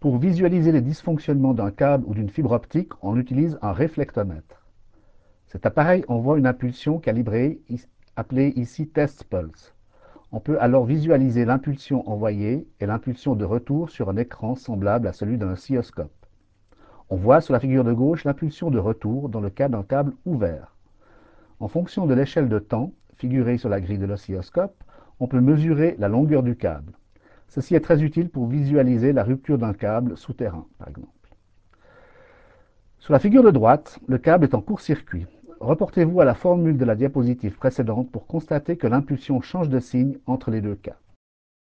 Pour visualiser les dysfonctionnements d'un câble ou d'une fibre optique, on utilise un réflectomètre. Cet appareil envoie une impulsion calibrée, appelée ici test pulse. On peut alors visualiser l'impulsion envoyée et l'impulsion de retour sur un écran semblable à celui d'un oscilloscope. On voit sur la figure de gauche l'impulsion de retour dans le cas d'un câble ouvert. En fonction de l'échelle de temps, figurée sur la grille de l'oscilloscope, on peut mesurer la longueur du câble. Ceci est très utile pour visualiser la rupture d'un câble souterrain, par exemple. Sur la figure de droite, le câble est en court-circuit. Reportez-vous à la formule de la diapositive précédente pour constater que l'impulsion change de signe entre les deux cas.